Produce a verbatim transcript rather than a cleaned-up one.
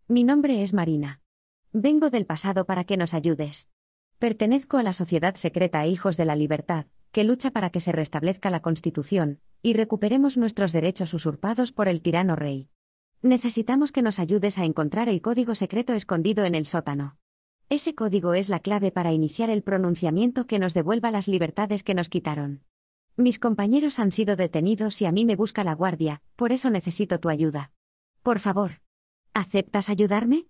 Mi nombre es Marina. Vengo del pasado para que nos ayudes. Pertenezco a la Sociedad Secreta Hijos de la Libertad, que lucha para que se restablezca la Constitución y recuperemos nuestros derechos usurpados por el tirano rey. Necesitamos que nos ayudes a encontrar el código secreto escondido en el sótano. Ese código es la clave para iniciar el pronunciamiento que nos devuelva las libertades que nos quitaron. Mis compañeros han sido detenidos y a mí me busca la guardia, por eso necesito tu ayuda. Por favor. ¿Aceptas ayudarme?